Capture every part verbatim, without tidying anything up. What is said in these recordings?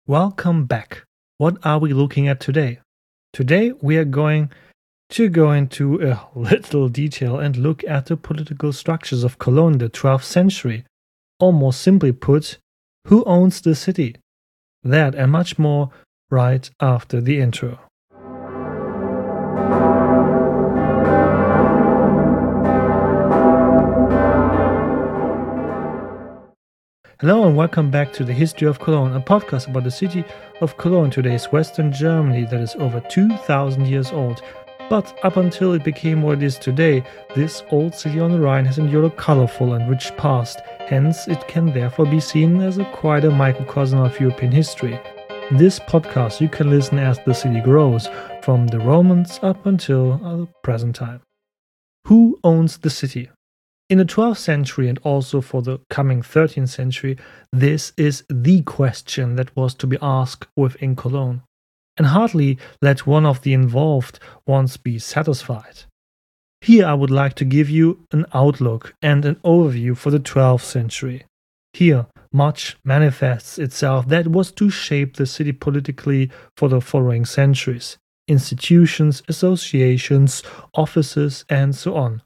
Welcome back. What are we looking at today? Today we are going to go into a little detail and look at the political structures of Cologne in the twelfth century. Or more simply put, who owns the city? That and much more right after the intro. Hello and welcome back to the History of Cologne, a podcast about the city of Cologne, today's Western Germany that is over two thousand years old. But up until it became what it is today, this old city on the Rhine has endured a colorful and rich past, hence it can therefore be seen as a quite a microcosm of European history. In this podcast you can listen as the city grows, from the Romans up until the present time. Who owns the city? In the twelfth century and also for the coming thirteenth century, this is the question that was to be asked within Cologne. And hardly let one of the involved ones be satisfied. Here I would like to give you an outlook and an overview for the twelfth century. Here much manifests itself that was to shape the city politically for the following centuries. Institutions, associations, offices, and so on.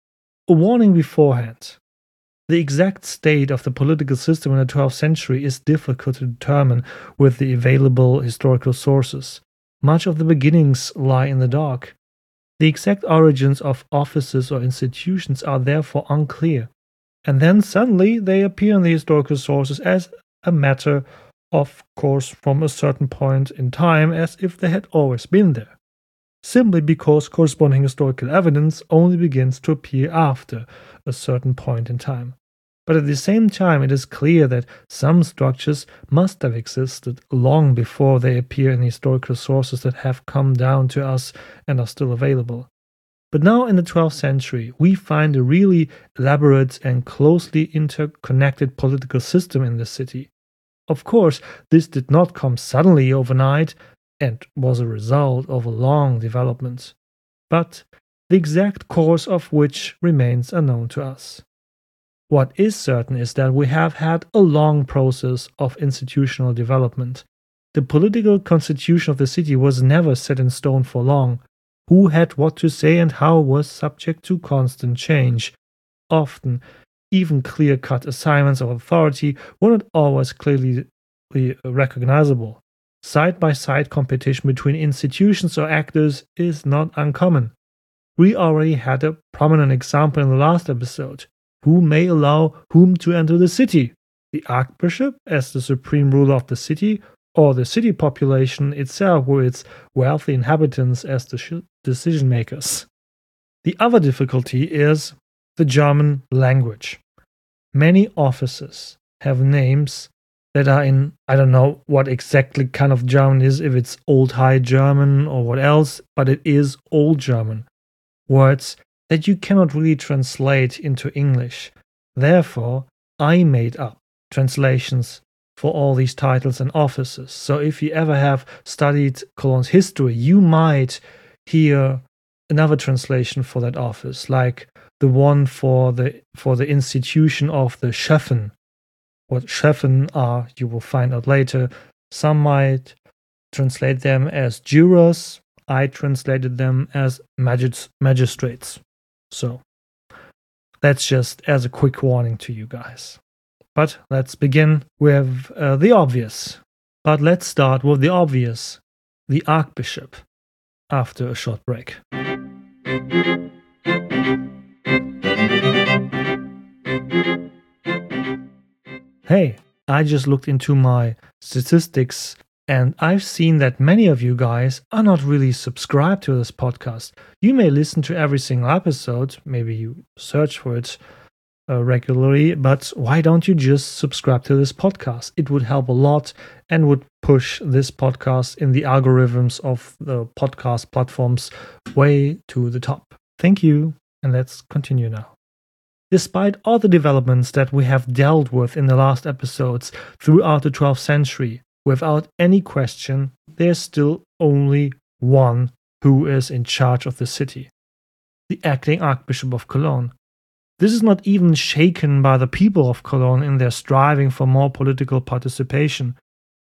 A warning beforehand. The exact state of the political system in the twelfth century is difficult to determine with the available historical sources. Much of the beginnings lie in the dark. The exact origins of offices or institutions are therefore unclear. And then suddenly they appear in the historical sources as a matter of course from a certain point in time, as if they had always been there. Simply because corresponding historical evidence only begins to appear after a certain point in time. But at the same time, it is clear that some structures must have existed long before they appear in historical sources that have come down to us and are still available. But now in the twelfth century, we find a really elaborate and closely interconnected political system in the city. Of course, this did not come suddenly overnight, and was a result of a long development, but the exact course of which remains unknown to us. What is certain is that we have had a long process of institutional development. The political constitution of the city was never set in stone for long. Who had what to say and how was subject to constant change. Often, even clear-cut assignments of authority were not always clearly recognizable. Side-by-side competition between institutions or actors is not uncommon. We already had a prominent example in the last episode. Who may allow whom to enter the city? The archbishop as the supreme ruler of the city, or the city population itself with its wealthy inhabitants as the sh- decision makers? The other difficulty is the German language. Many offices have names that are in, I don't know what exactly kind of German is, if it's Old High German or what else, but it is Old German. Words that you cannot really translate into English. Therefore, I made up translations for all these titles and offices. So if you ever have studied Cologne's history, you might hear another translation for that office, like the one for the for the institution of the Schöffen. What Schöffen are, you will find out later. Some might translate them as jurors. I translated them as magis- magistrates. So, that's just as a quick warning to you guys. But let's begin with uh, the obvious. But let's start with the obvious, the archbishop, after a short break. Hey, I just looked into my statistics and I've seen that many of you guys are not really subscribed to this podcast. You may listen to every single episode, maybe you search for it uh, regularly, but why don't you just subscribe to this podcast? It would help a lot and would push this podcast in the algorithms of the podcast platforms way to the top. Thank you, and let's continue now. Despite all the developments that we have dealt with in the last episodes throughout the twelfth century, without any question, there's still only one who is in charge of the city. The acting Archbishop of Cologne. This is not even shaken by the people of Cologne in their striving for more political participation.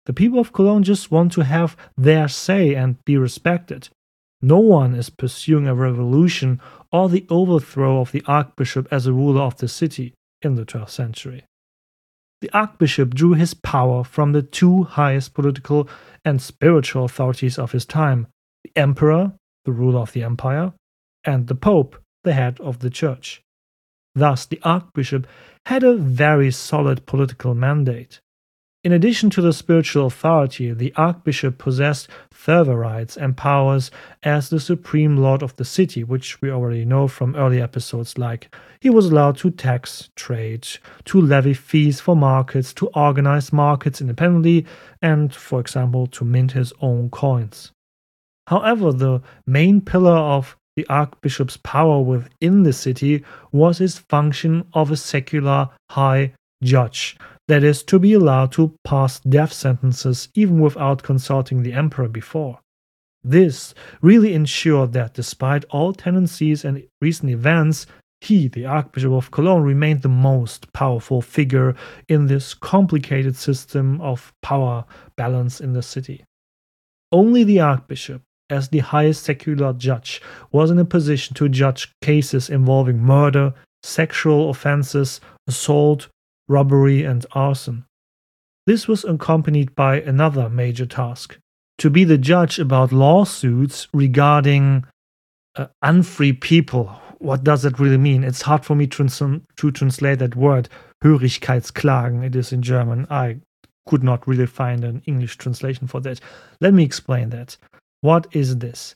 The people of Cologne just want to have their say and be respected. No one is pursuing a revolution or the overthrow of the archbishop as a ruler of the city in the twelfth century. The archbishop drew his power from the two highest political and spiritual authorities of his time, the emperor, the ruler of the empire, and the pope, the head of the church. Thus, the archbishop had a very solid political mandate. In addition to the spiritual authority, the archbishop possessed further rights and powers as the supreme lord of the city, which we already know from early episodes, like he was allowed to tax trade, to levy fees for markets, to organize markets independently, and, for example, to mint his own coins. However, the main pillar of the archbishop's power within the city was his function of a secular high judge, that is, to be allowed to pass death sentences even without consulting the emperor before. This really ensured that despite all tendencies and recent events, he, the Archbishop of Cologne, remained the most powerful figure in this complicated system of power balance in the city. Only the Archbishop, as the highest secular judge, was in a position to judge cases involving murder, sexual offenses, assault, robbery, and arson. This was accompanied by another major task: to be the judge about lawsuits regarding uh, unfree people. What does that really mean? It's hard for me trans- to translate that word, Hörigkeitsklagen, it is in German. I could not really find an English translation for that. Let me explain that. What is this?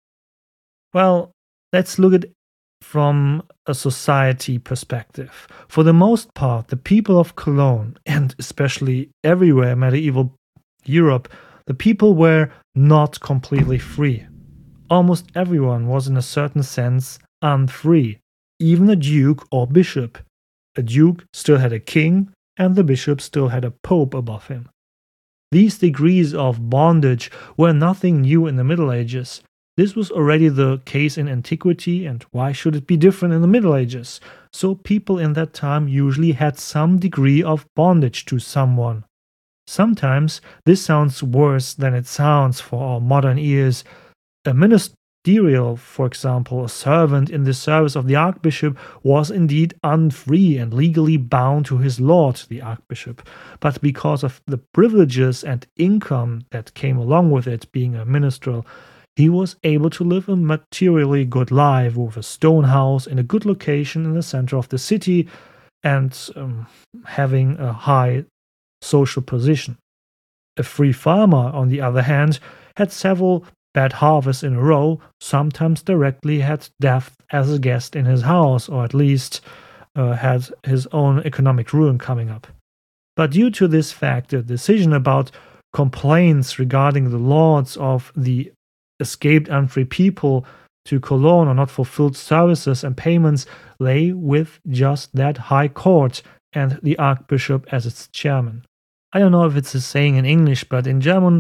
Well, let's look at it from a society perspective. For the most part, the people of Cologne, and especially everywhere in medieval Europe, the people were not completely free. Almost everyone was in a certain sense unfree, even a duke or bishop. A duke still had a king, and the bishop still had a pope above him. These degrees of bondage were nothing new in the Middle Ages. This was already the case in antiquity, and why should it be different in the Middle Ages? So people in that time usually had some degree of bondage to someone. Sometimes this sounds worse than it sounds for our modern ears. A ministerial, for example, a servant in the service of the archbishop, was indeed unfree and legally bound to his lord, the archbishop. But because of the privileges and income that came along with it, being a ministerial, he was able to live a materially good life with a stone house in a good location in the center of the city and um, having a high social position. A free farmer, on the other hand, had several bad harvests in a row, sometimes directly had death as a guest in his house, or at least uh, had his own economic ruin coming up. But due to this fact, the decision about complaints regarding the lords of the escaped unfree people to Cologne or not fulfilled services and payments lay with just that high court and the archbishop as its chairman. I don't know if it's a saying in English, but in German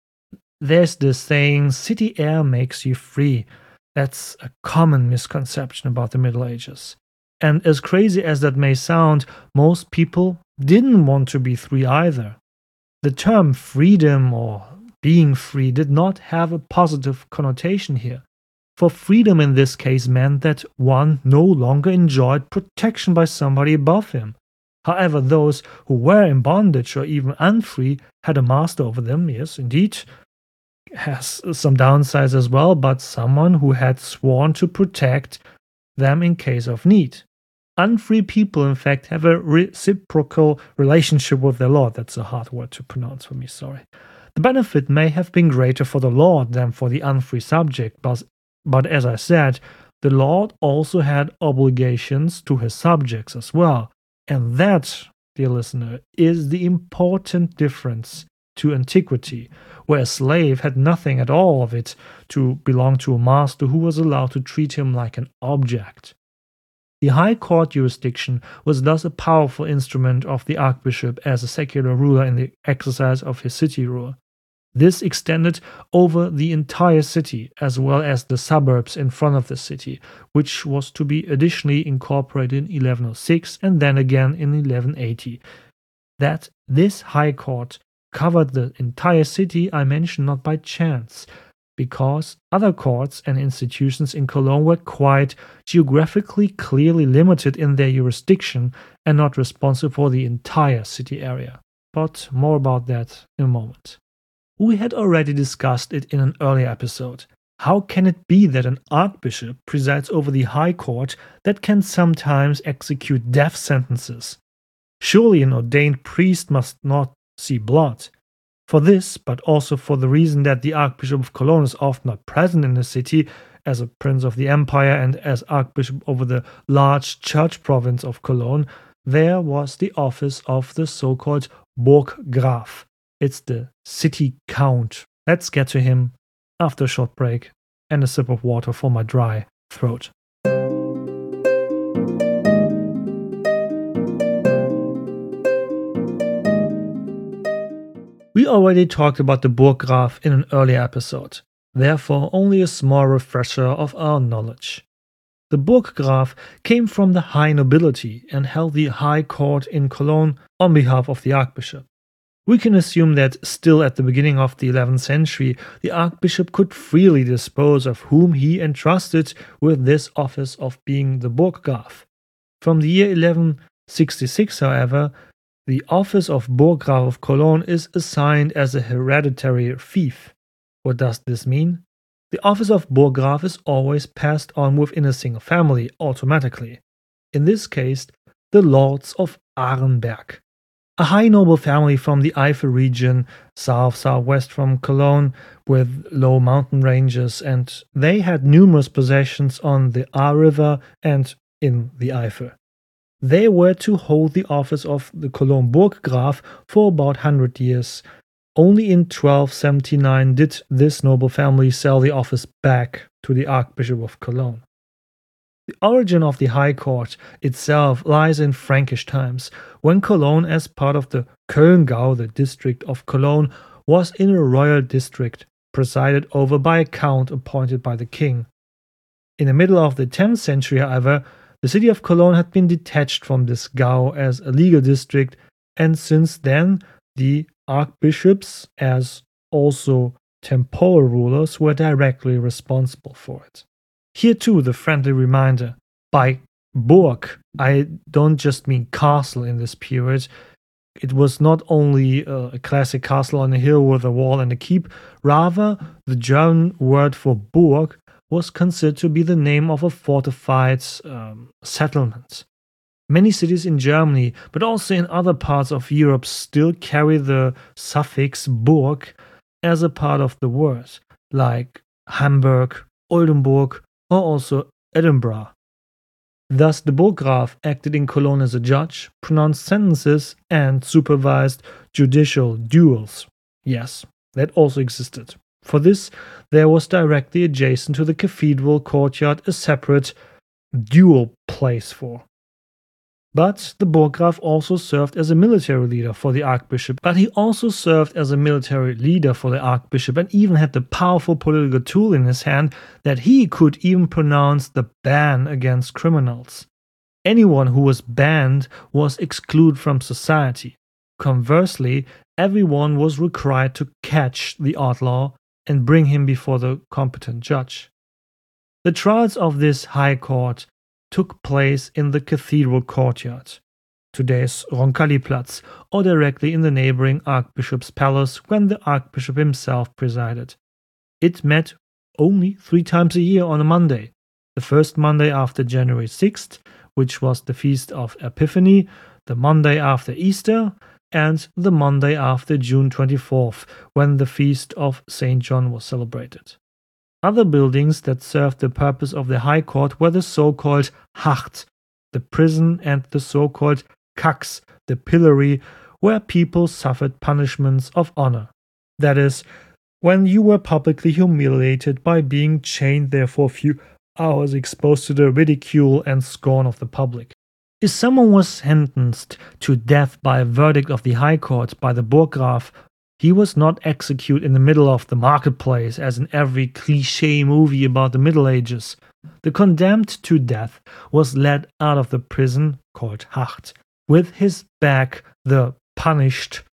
there's this saying, city air makes you free. That's a common misconception about the Middle Ages. And as crazy as that may sound, most people didn't want to be free either. The term freedom or being free did not have a positive connotation here. For freedom in this case meant that one no longer enjoyed protection by somebody above him. However, those who were in bondage or even unfree had a master over them, yes, indeed, has some downsides as well, but someone who had sworn to protect them in case of need. Unfree people, in fact, have a reciprocal relationship with their lord. That's a hard word to pronounce for me, sorry. The benefit may have been greater for the lord than for the unfree subject, but, but as I said, the lord also had obligations to his subjects as well. And that, dear listener, is the important difference to antiquity, where a slave had nothing at all of it to belong to a master who was allowed to treat him like an object. The high court jurisdiction was thus a powerful instrument of the archbishop as a secular ruler in the exercise of his city rule. This extended over the entire city, as well as the suburbs in front of the city, which was to be additionally incorporated in eleven oh six and then again in eleven eighty. That this high court covered the entire city I mentioned not by chance, because other courts and institutions in Cologne were quite geographically clearly limited in their jurisdiction and not responsible for the entire city area. But more about that in a moment. We had already discussed it in an earlier episode. How can it be that an archbishop presides over the high court that can sometimes execute death sentences? Surely an ordained priest must not see blood. For this, but also for the reason that the Archbishop of Cologne is often not present in the city as a prince of the empire and as archbishop over the large church province of Cologne, there was the office of the so-called Burggraf. It's the city count. Let's get to him after a short break and a sip of water for my dry throat. We already talked about the Burggraf in an earlier episode, therefore only a small refresher of our knowledge. The Burggraf came from the high nobility and held the high court in Cologne on behalf of the archbishop. We can assume that still at the beginning of the eleventh century, the archbishop could freely dispose of whom he entrusted with this office of being the Burggraf. From the year eleven sixty-six, however, the office of Burggraf of Cologne is assigned as a hereditary fief. What does this mean? The office of Burggraf is always passed on within a single family automatically. In this case, the Lords of Arenberg, a high noble family from the Eifel region, south-southwest from Cologne, with low mountain ranges, and they had numerous possessions on the Ahr River and in the Eifel. They were to hold the office of the Cologne Burggraf for about one hundred years. Only in twelve seventy-nine did this noble family sell the office back to the Archbishop of Cologne. The origin of the High Court itself lies in Frankish times, when Cologne, as part of the Köln-Gau, the district of Cologne, was in a royal district, presided over by a count appointed by the king. In the middle of the tenth century, however, the city of Cologne had been detached from this Gau as a legal district, and since then the archbishops, as also temporal rulers, were directly responsible for it. Here too the friendly reminder, by Burg, I don't just mean castle in this period. It was not only a classic castle on a hill with a wall and a keep, rather the German word for Burg was considered to be the name of a fortified um, settlement. Many cities in Germany, but also in other parts of Europe, still carry the suffix Burg as a part of the word, like Hamburg, Oldenburg, or also Edinburgh. Thus, the Burggraf acted in Cologne as a judge, pronounced sentences, and supervised judicial duels. Yes, that also existed. For this, there was directly adjacent to the cathedral courtyard a separate duel place for. But the Burggraf also served as a military leader for the archbishop, but he also served as a military leader for the archbishop and even had the powerful political tool in his hand that he could even pronounce the ban against criminals. Anyone who was banned was excluded from society. Conversely, everyone was required to catch the outlaw and bring him before the competent judge. The trials of this high court took place in the cathedral courtyard, today's Roncalli-Platz, or directly in the neighboring Archbishop's Palace when the Archbishop himself presided. It met only three times a year on a Monday, the first Monday after January sixth, which was the feast of Epiphany, the Monday after Easter, and the Monday after June twenty-fourth, when the feast of Saint John was celebrated. Other buildings that served the purpose of the High Court were the so-called Hacht, the prison, and the so-called Kax, the pillory, where people suffered punishments of honor. That is, when you were publicly humiliated by being chained there for a few hours, exposed to the ridicule and scorn of the public. If someone was sentenced to death by a verdict of the High Court by the Burggraf, he was not executed in the middle of the marketplace as in every cliché movie about the Middle Ages. The condemned to death was led out of the prison, called Hacht, with his back, the punished,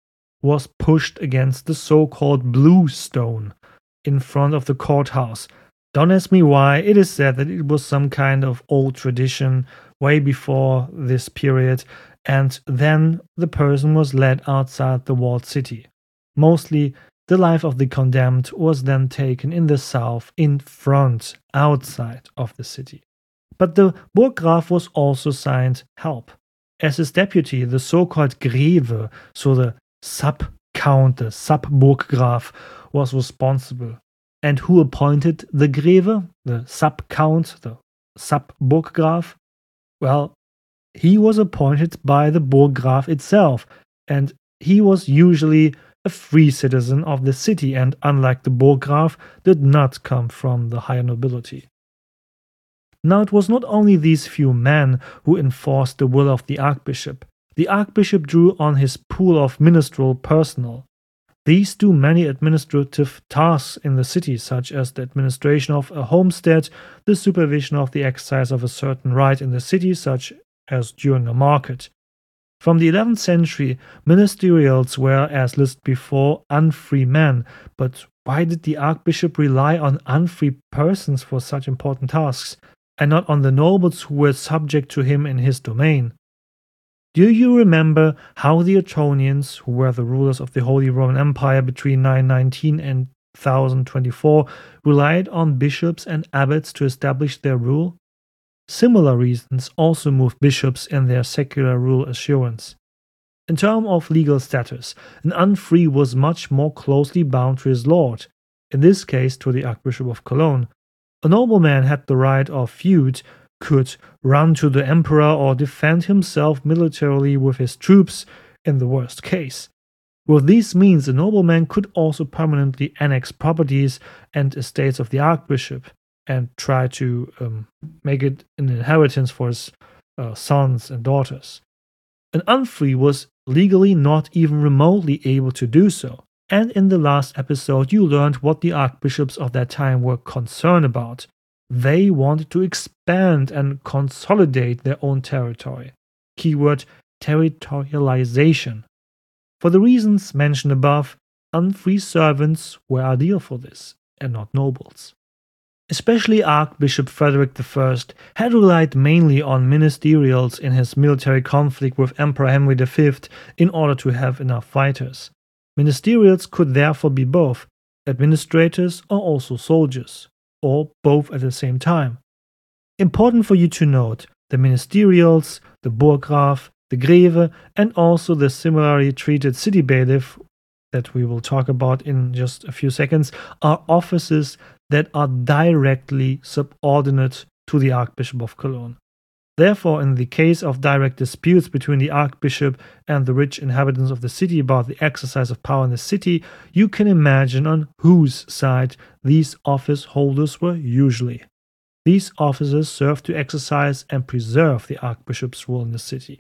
was pushed against the so-called Blue Stone in front of the courthouse. Don't ask me why. It is said that it was some kind of old tradition way before this period, and then the person was led outside the walled city. Mostly, the life of the condemned was then taken in the south, in front, outside of the city. But the Burggraf was also assigned help. As his deputy, the so-called Greve, so the sub-count, the sub-Burggraf, was responsible. And who appointed the Greve, the sub-count, the sub-Burggraf? Well, he was appointed by the Burggraf itself, and he was usually a free citizen of the city, and unlike the Burggraf, did not come from the higher nobility. Now it was not only these few men who enforced the will of the archbishop. The archbishop drew on his pool of ministerial personnel. These do many administrative tasks in the city, such as the administration of a homestead, the supervision of the exercise of a certain right in the city, such as during a market. From the eleventh century, ministerials were, as listed before, unfree men. But why did the archbishop rely on unfree persons for such important tasks, and not on the nobles who were subject to him in his domain? Do you remember how the Ottonians, who were the rulers of the Holy Roman Empire between nine nineteen and one thousand twenty-four, relied on bishops and abbots to establish their rule? Similar reasons also moved bishops in their secular rule assurance. In terms of legal status, an unfree was much more closely bound to his lord, in this case to the Archbishop of Cologne. A nobleman had the right of feud, could run to the emperor or defend himself militarily with his troops in the worst case. With these means, a nobleman could also permanently annex properties and estates of the archbishop and try to um, make it an inheritance for his uh, sons and daughters. An unfree was legally not even remotely able to do so. And in the last episode, you learned what the archbishops of that time were concerned about. They wanted to expand and consolidate their own territory. Keyword territorialization. For the reasons mentioned above, unfree servants were ideal for this, and not nobles. Especially Archbishop Frederick the First had relied mainly on ministerials in his military conflict with Emperor Henry the Fifth in order to have enough fighters. Ministerials could therefore be both administrators or also soldiers, or both at the same time. Important for you to note, the ministerials, the Burggraf, the Greve, and also the similarly treated city bailiff, that we will talk about in just a few seconds, are offices that are directly subordinate to the Archbishop of Cologne. Therefore, in the case of direct disputes between the archbishop and the rich inhabitants of the city about the exercise of power in the city, you can imagine on whose side these office holders were usually. These officers served to exercise and preserve the archbishop's rule in the city.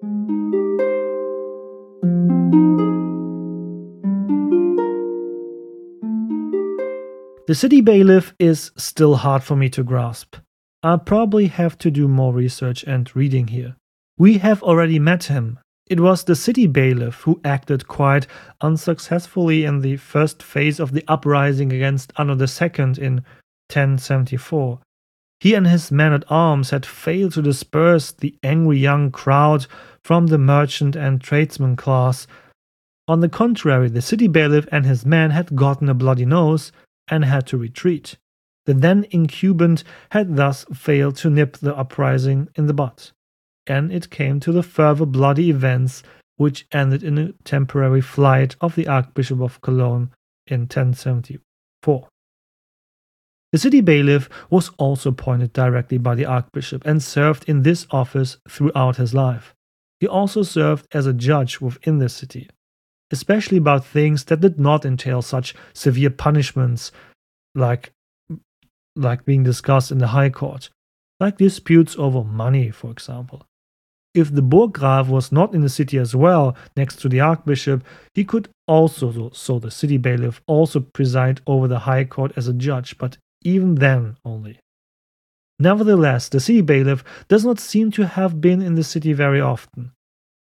The city bailiff is still hard for me to grasp. I'll probably have to do more research and reading here. We have already met him. It was the city bailiff who acted quite unsuccessfully in the first phase of the uprising against Anno the Second in ten seventy-four. He and his men-at-arms had failed to disperse the angry young crowd from the merchant and tradesman class. On the contrary, the city bailiff and his men had gotten a bloody nose and had to retreat. The then incumbent had thus failed to nip the uprising in the bud, and it came to the further bloody events which ended in a temporary flight of the Archbishop of Cologne in ten seventy-four. The city bailiff was also appointed directly by the archbishop and served in this office throughout his life. He also served as a judge within the city, especially about things that did not entail such severe punishments like, like being discussed in the High Court, like disputes over money, for example. If the Burggraf was not in the city as well, next to the archbishop, he could also, so the city bailiff, also preside over the High Court as a judge, but even then only. Nevertheless, the city bailiff does not seem to have been in the city very often.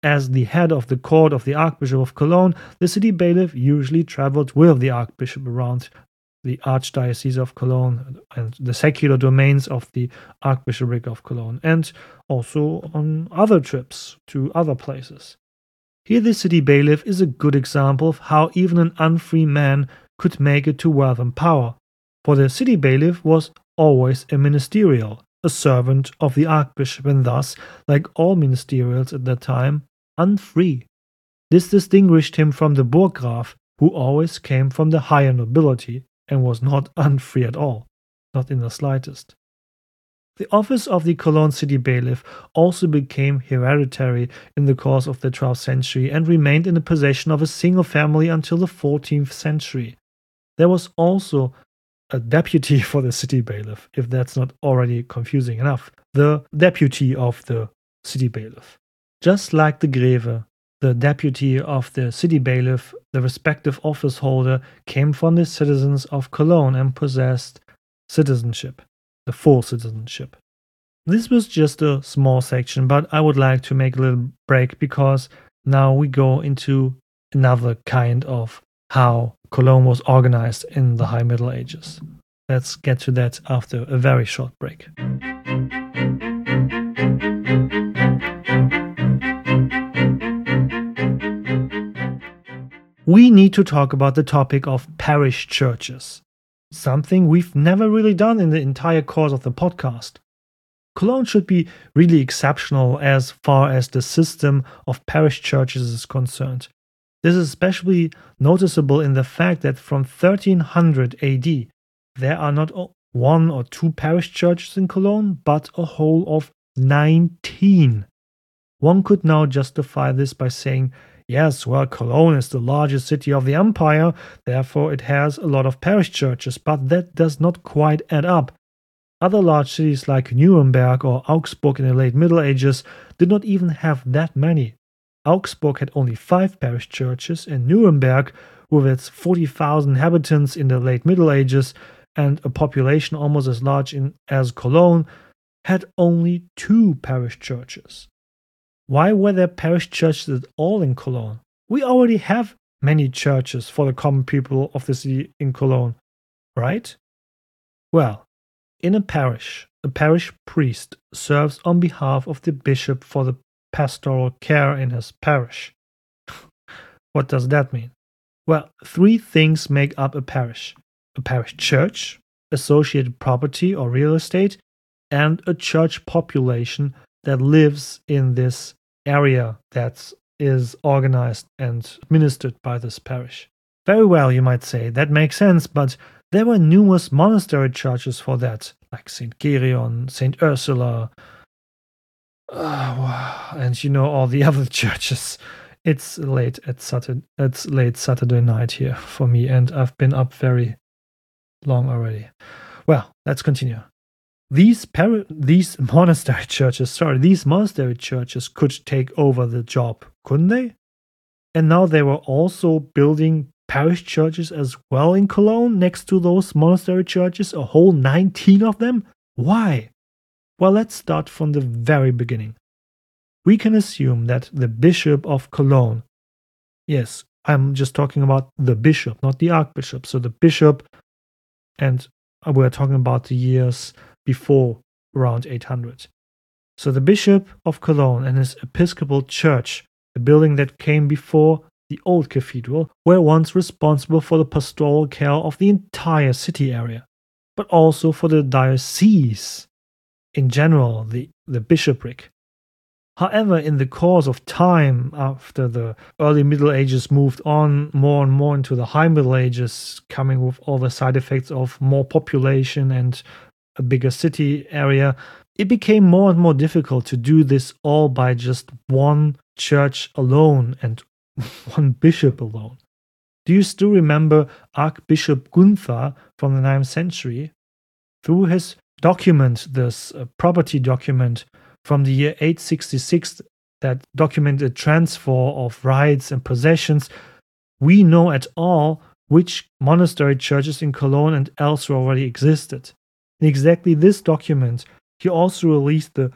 As the head of the court of the Archbishop of Cologne, the city bailiff usually traveled with the Archbishop around the Archdiocese of Cologne and the secular domains of the Archbishopric of Cologne, and also on other trips to other places. Here the city bailiff is a good example of how even an unfree man could make it to wealth and power, for the city bailiff was always a ministerial, a servant of the Archbishop, and thus, like all ministerials at that time, unfree. This distinguished him from the Burggraf, who always came from the higher nobility and was not unfree at all, not in the slightest. The office of the Cologne city bailiff also became hereditary in the course of the twelfth century and remained in the possession of a single family until the fourteenth century. There was also a deputy for the city bailiff, if that's not already confusing enough, the deputy of the city bailiff. Just like the Greve, the deputy of the city bailiff, the respective office holder, came from the citizens of Cologne and possessed citizenship, the full citizenship. This was just a small section, but I would like to make a little break because now we go into another kind of how Cologne was organized in the High Middle Ages. Let's get to that after a very short break. We need to talk about the topic of parish churches, something we've never really done in the entire course of the podcast. Cologne should be really exceptional as far as the system of parish churches is concerned. This is especially noticeable in the fact that from thirteen hundred A D, there are not one or two parish churches in Cologne, but a whole of nineteen. One could now justify this by saying, yes, well, Cologne is the largest city of the empire, therefore it has a lot of parish churches, but that does not quite add up. Other large cities like Nuremberg or Augsburg in the late Middle Ages did not even have that many. Augsburg had only five parish churches, and Nuremberg, with its forty thousand inhabitants in the late Middle Ages and a population almost as large in, as Cologne, had only two parish churches. Why were there parish churches at all in Cologne? We already have many churches for the common people of the city in Cologne, right? Well, in a parish, a parish priest serves on behalf of the bishop for the pastoral care in his parish. What does that mean? Well, three things make up a parish: a parish church, associated property or real estate, and a church population that lives in this area that is organized and administered by this parish. Very well, you might say, that makes sense, but there were numerous monastery churches for that, like Saint Gereon, Saint Ursula, uh, and you know all the other churches. It's late at Saturday. It's late Saturday night here for me, and I've been up very long already. Well, let's continue. These par- these monastery churches, sorry, these monastery churches could take over the job, couldn't they? And now they were also building parish churches as well in Cologne next to those monastery churches, a whole nineteen of them? Why? Well, let's start from the very beginning. We can assume that the Bishop of Cologne, yes, I'm just talking about the bishop, not the archbishop, so the bishop, and we're talking about the years before around eight hundred. So the Bishop of Cologne and his Episcopal Church, the building that came before the old cathedral, were once responsible for the pastoral care of the entire city area, but also for the diocese in general, the, the bishopric. However, in the course of time, after the early Middle Ages moved on more and more into the High Middle Ages, coming with all the side effects of more population and a bigger city area, it became more and more difficult to do this all by just one church alone and one bishop alone. Do you still remember Archbishop Gunther from the ninth century? Through his document, this uh, property document from the year eight sixty-six that documented transfer of rights and possessions, we know at all which monastery churches in Cologne and elsewhere already existed. In exactly this document, he also released the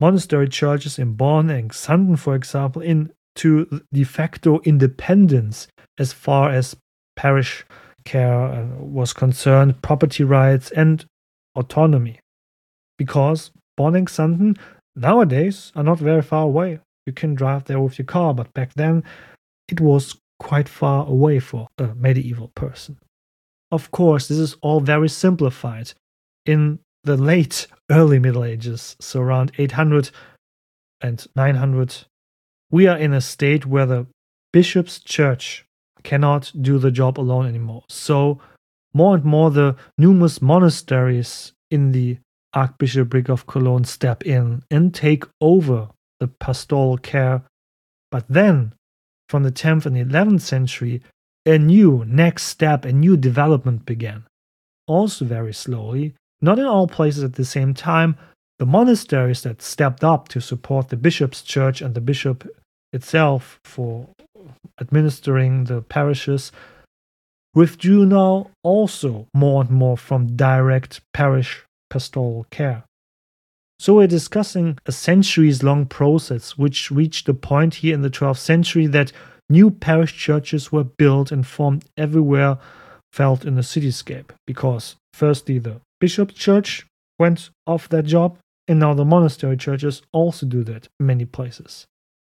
monastery churches in Bonn and Xanten, for example, into de facto independence as far as parish care was concerned, property rights, and autonomy. Because Bonn and Xanten nowadays are not very far away. You can drive there with your car, but back then it was quite far away for a medieval person. Of course, this is all very simplified. In the late early Middle Ages, so around eight hundred and nine hundred, we are in a state where the bishop's church cannot do the job alone anymore. So more and more the numerous monasteries in the Archbishopric of Cologne step in and take over the pastoral care. But then, from the tenth and eleventh century, a new next step, a new development began. Also very slowly, not in all places at the same time, the monasteries that stepped up to support the bishop's church and the bishop itself for administering the parishes withdrew now also more and more from direct parish pastoral care. So we're discussing a centuries-long process which reached a point here in the twelfth century that new parish churches were built and formed everywhere felt in the cityscape, because firstly the bishop's church went off that job, and now the monastery churches also do that in many places.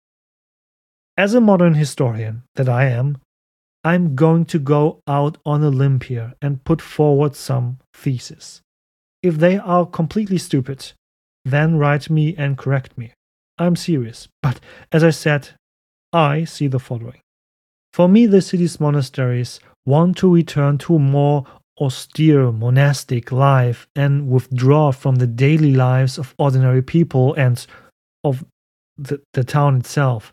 As a modern historian that I am, I'm going to go out on a limb here and put forward some theses. If they are completely stupid, then write me and correct me. I'm serious, but as I said, I see the following. For me, the city's monasteries want to return to a more austere monastic life and withdraw from the daily lives of ordinary people and of the, the town itself.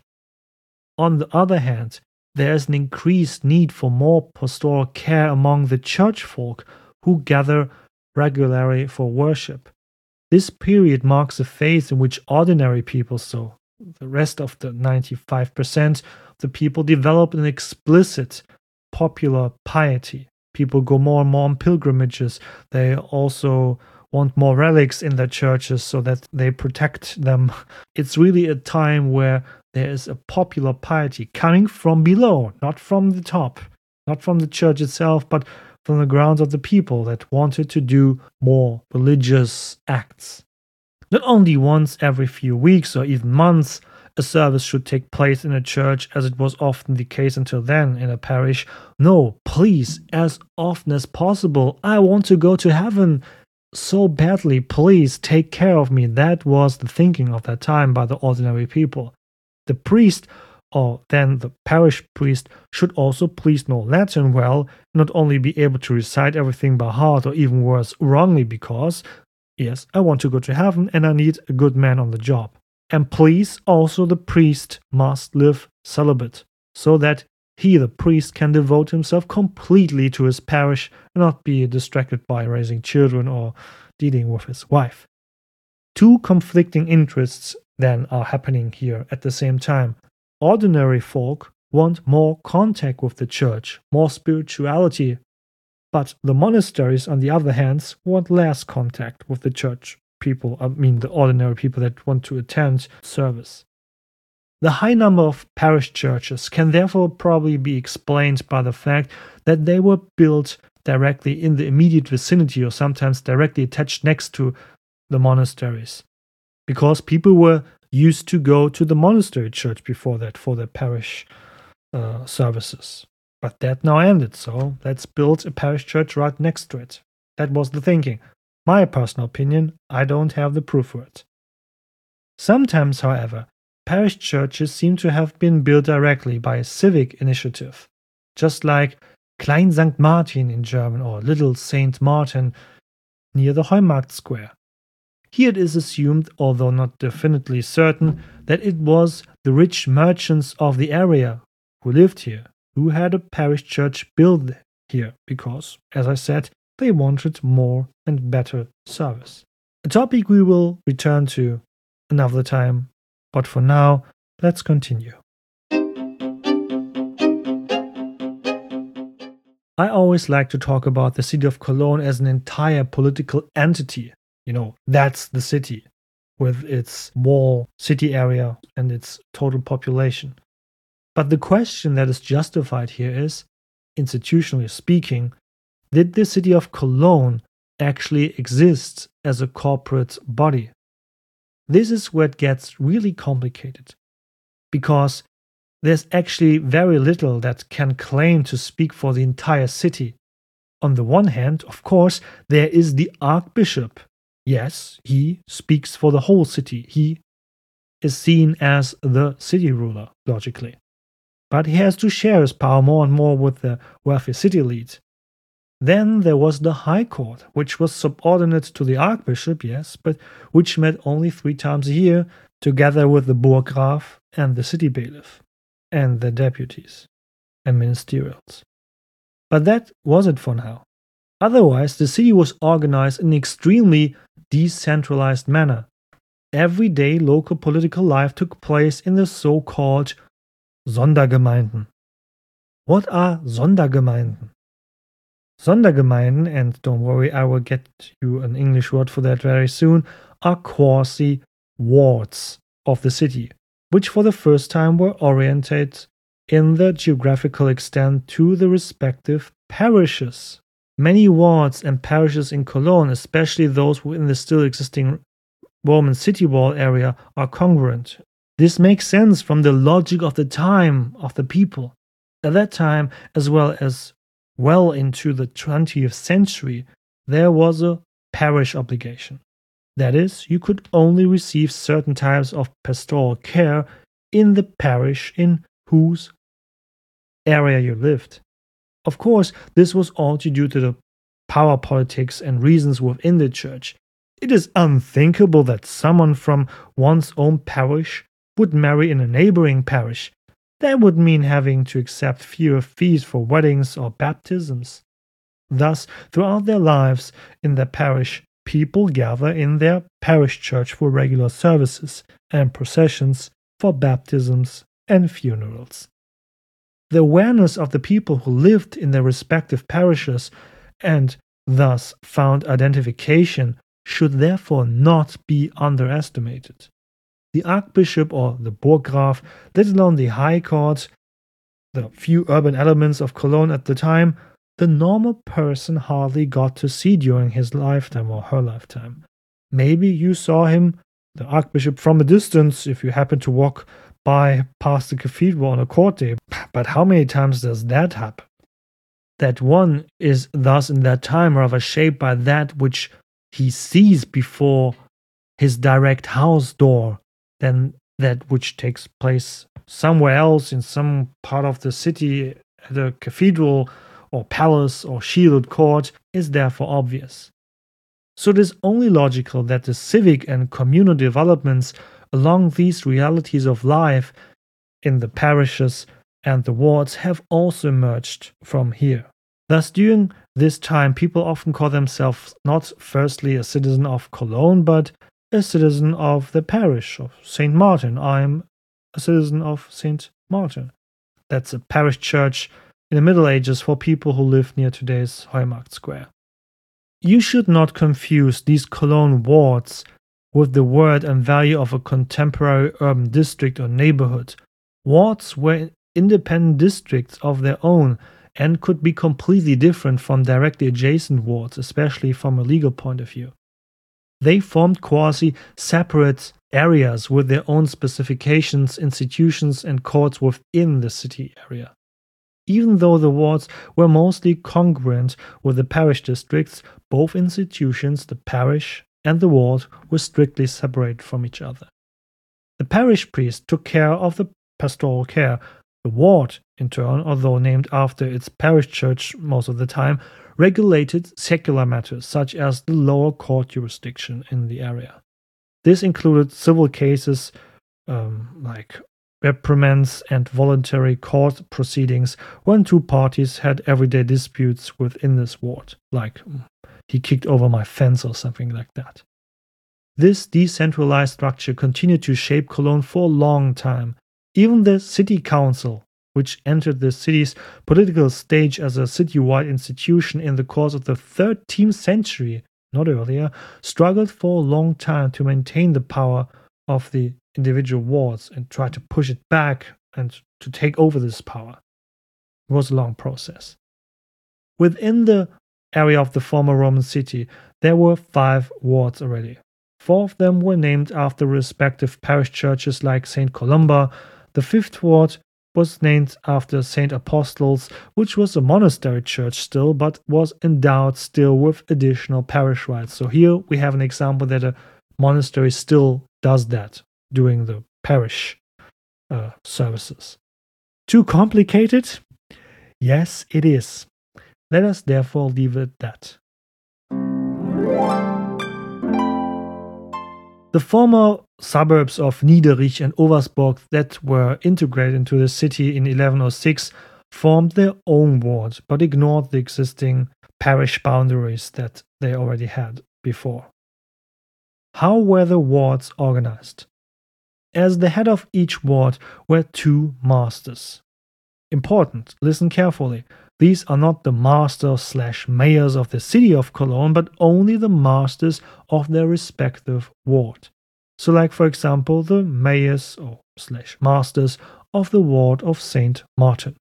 On the other hand, there is an increased need for more pastoral care among the church folk who gather regularly for worship. This period marks a phase in which ordinary people, so the rest of the ninety-five percent of the people, develop an explicit popular piety. People go more and more on pilgrimages. They also want more relics in their churches so that they protect them. It's really a time where there is a popular piety coming from below, not from the top, not from the church itself, but from the grounds of the people that wanted to do more religious acts. Not only once every few weeks or even months, a service should take place in a church, as it was often the case until then in a parish. No, please, as often as possible. I want to go to heaven so badly. Please take care of me. That was the thinking of that time by the ordinary people. The priest, or then the parish priest, should also please know Latin well, not only be able to recite everything by heart or even worse, wrongly, because, yes, I want to go to heaven and I need a good man on the job. And please, also the priest must live celibate, so that he, the priest, can devote himself completely to his parish and not be distracted by raising children or dealing with his wife. Two conflicting interests then are happening here at the same time. Ordinary folk want more contact with the church, more spirituality, but the monasteries, on the other hand, want less contact with the church people, I mean the ordinary people that want to attend service. The high number of parish churches can therefore probably be explained by the fact that they were built directly in the immediate vicinity or sometimes directly attached next to the monasteries, because people were used to go to the monastery church before that for their parish uh, services. But that now ended, so let's build a parish church right next to it. That was the thinking. My personal opinion, I don't have the proof for it. Sometimes, however, parish churches seem to have been built directly by a civic initiative, just like Klein Sankt Martin in German or Little Saint Martin near the Heumarkt Square. Here it is assumed, although not definitely certain, that it was the rich merchants of the area who lived here, who had a parish church built here, because, as I said, they wanted more and better service. A topic we will return to another time, but for now, let's continue. I always like to talk about the city of Cologne as an entire political entity. You know, that's the city, with its wall city area and its total population. But the question that is justified here is, institutionally speaking, did the city of Cologne actually exist as a corporate body? This is where it gets really complicated, because there's actually very little that can claim to speak for the entire city. On the one hand, of course, there is the Archbishop. Yes, he speaks for the whole city. He is seen as the city ruler, logically. But he has to share his power more and more with the wealthy city elite. Then there was the High Court, which was subordinate to the Archbishop, yes, but which met only three times a year, together with the Burggraf and the city bailiff, and their deputies and ministerials. But that was it for now. Otherwise, the city was organized in an extremely decentralized manner. Everyday local political life took place in the so-called Sondergemeinden. What are Sondergemeinden? Sondergemeinden, and don't worry, I will get you an English word for that very soon, are quasi-wards of the city, which for the first time were oriented in the geographical extent to the respective parishes. Many wards and parishes in Cologne, especially those within the still existing Roman city wall area, are congruent. This makes sense from the logic of the time of the people. At that time, as well as well into the twentieth century, there was a parish obligation. That is, you could only receive certain types of pastoral care in the parish in whose area you lived. Of course, this was all due to the power politics and reasons within the church. It is unthinkable that someone from one's own parish would marry in a neighboring parish. That would mean having to accept fewer fees for weddings or baptisms. Thus, throughout their lives in their parish, people gather in their parish church for regular services and processions, for baptisms and funerals. The awareness of the people who lived in their respective parishes and thus found identification should therefore not be underestimated. The Archbishop or the Burggraf, let alone the High Court, the few urban elements of Cologne at the time, the normal person hardly got to see during his lifetime or her lifetime. Maybe you saw him, the Archbishop, from a distance if you happened to walk by past the cathedral on a court day, but how many times does that happen? That one is thus in that time rather shaped by that which he sees before his direct house door than that which takes place somewhere else in some part of the city at a cathedral or palace or shielded court is therefore obvious. So it is only logical that the civic and communal developments along these realities of life in the parishes and the wards have also emerged from here. Thus, during this time, people often call themselves not firstly a citizen of Cologne, but a citizen of the parish of Saint Martin. I'm a citizen of Saint Martin. That's a parish church in the Middle Ages for people who live near today's Heumarkt Square. You should not confuse these Cologne wards with the word and value of a contemporary urban district or neighborhood. Wards were independent districts of their own and could be completely different from directly adjacent wards, especially from a legal point of view. They formed quasi-separate areas with their own specifications, institutions, and courts within the city area. Even though the wards were mostly congruent with the parish districts, both institutions, the parish and the ward, were strictly separated from each other. The parish priest took care of the pastoral care. The ward, in turn, although named after its parish church most of the time, regulated secular matters such as the lower court jurisdiction in the area. This included civil cases um, like reprimands and voluntary court proceedings when two parties had everyday disputes within this ward, like he kicked over my fence or something like that. This decentralized structure continued to shape Cologne for a long time. Even the city council, which entered the city's political stage as a citywide institution in the course of the thirteenth century, not earlier, struggled for a long time to maintain the power of the individual wards and tried to push it back and to take over this power. It was a long process. Within the area of the former Roman city, there were five wards already. Four of them were named after respective parish churches like Saint Columba. The fifth ward was named after Saint Apostles, which was a monastery church still, but was endowed still with additional parish rights. So here we have an example that a monastery still does that during the parish uh, services. Too complicated? Yes, it is. Let us therefore leave it at that. The former suburbs of Niederich and Oversborg that were integrated into the city in eleven oh six formed their own ward, but ignored the existing parish boundaries that they already had before. How were the wards organized? As the head of each ward were two masters. Important, listen carefully. These are not the masters slash mayors of the city of Cologne, but only the masters of their respective ward. So like, for example, the mayors or slash masters of the ward of Saint Martin.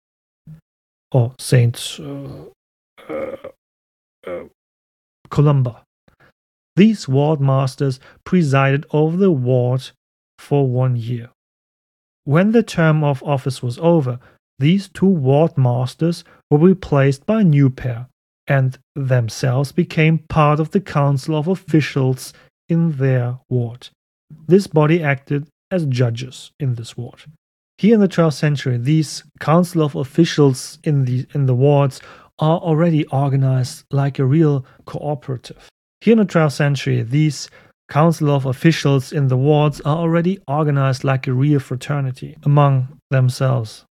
Or Saint Uh, uh, uh, Columba. These ward masters presided over the ward for one year. When the term of office was over, these two ward masters were replaced by a new pair, and themselves became part of the council of officials in their ward. This body acted as judges in this ward. Here in the twelfth century, these council of officials in the, in the wards are already organized like a real cooperative. Here in the twelfth century, these council of officials in the wards are already organized like a real fraternity among themselves.